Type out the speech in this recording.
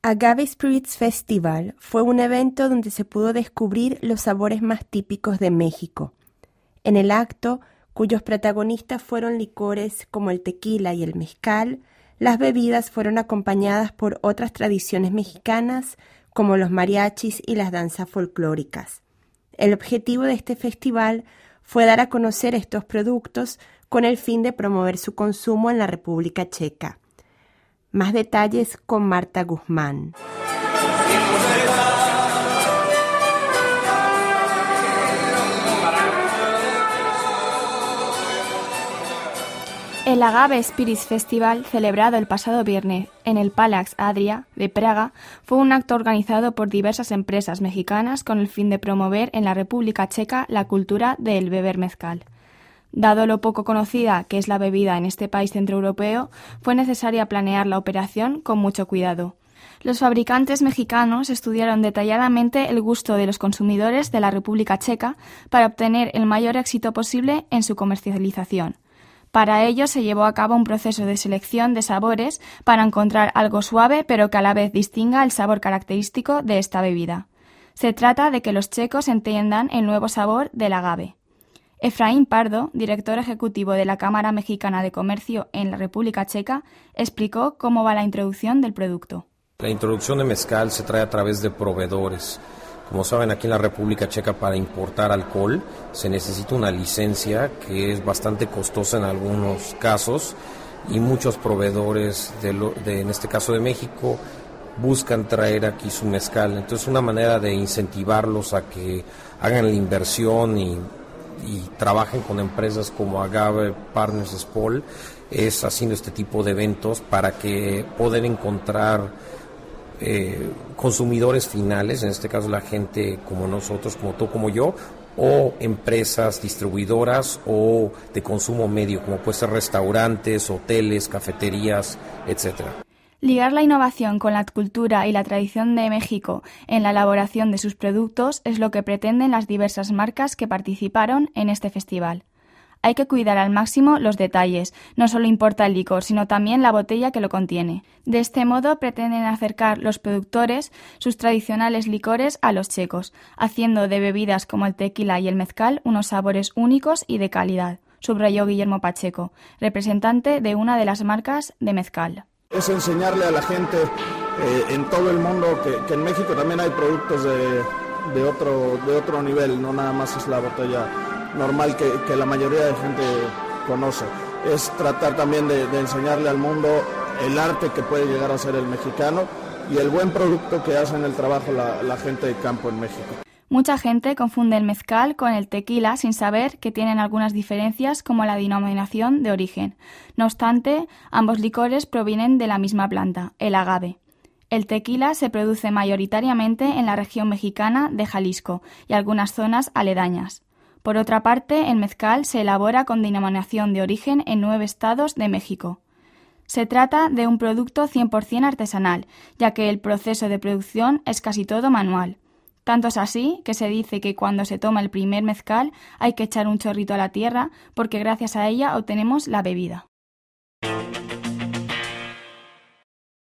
Agave Spirits Festival fue un evento donde se pudo descubrir los sabores más típicos de México. En el acto, cuyos protagonistas fueron licores como el tequila y el mezcal, las bebidas fueron acompañadas por otras tradiciones mexicanas como los mariachis y las danzas folclóricas. El objetivo de este festival fue dar a conocer estos productos con el fin de promover su consumo en la República Checa. Más detalles con Marta Guzmán. El Agave Spirits Festival, celebrado el pasado viernes en el Palace Adria de Praga, fue un acto organizado por diversas empresas mexicanas con el fin de promover en la República Checa la cultura del beber mezcal. Dado lo poco conocida que es la bebida en este país centroeuropeo, fue necesaria planear la operación con mucho cuidado. Los fabricantes mexicanos estudiaron detalladamente el gusto de los consumidores de la República Checa para obtener el mayor éxito posible en su comercialización. Para ello se llevó a cabo un proceso de selección de sabores para encontrar algo suave pero que a la vez distinga el sabor característico de esta bebida. Se trata de que los checos entiendan el nuevo sabor del agave. Efraín Pardo, director ejecutivo de la Cámara Mexicana de Comercio en la República Checa, explicó cómo va la introducción del producto. La introducción de mezcal se trae a través de proveedores. Como saben, aquí en la República Checa para importar alcohol se necesita una licencia que es bastante costosa en algunos casos y muchos proveedores, en este caso de México, buscan traer aquí su mezcal. Entonces una manera de incentivarlos a que hagan la inversión y trabajen con empresas como Agave Partners Spol es haciendo este tipo de eventos para que puedan encontrar consumidores finales, en este caso la gente como nosotros, como tú, como yo, o empresas distribuidoras o de consumo medio, como puede ser restaurantes, hoteles, cafeterías, etcétera. Ligar la innovación con la cultura y la tradición de México en la elaboración de sus productos es lo que pretenden las diversas marcas que participaron en este festival. Hay que cuidar al máximo los detalles, no solo importa el licor, sino también la botella que lo contiene. De este modo pretenden acercar los productores sus tradicionales licores a los checos, haciendo de bebidas como el tequila y el mezcal unos sabores únicos y de calidad, subrayó Guillermo Pacheco, representante de una de las marcas de mezcal. Es enseñarle a la gente en todo el mundo que en México también hay productos de otro nivel, no nada más es la botella normal que la mayoría de gente conoce. Es tratar también de enseñarle al mundo el arte que puede llegar a ser el mexicano y el buen producto que hace en el trabajo la gente de campo en México. Mucha gente confunde el mezcal con el tequila sin saber que tienen algunas diferencias como la denominación de origen. No obstante, ambos licores provienen de la misma planta, el agave. El tequila se produce mayoritariamente en la región mexicana de Jalisco y algunas zonas aledañas. Por otra parte, el mezcal se elabora con denominación de origen en 9 estados de México. Se trata de un producto 100% artesanal, ya que el proceso de producción es casi todo manual. Tanto es así que se dice que cuando se toma el primer mezcal hay que echar un chorrito a la tierra porque gracias a ella obtenemos la bebida.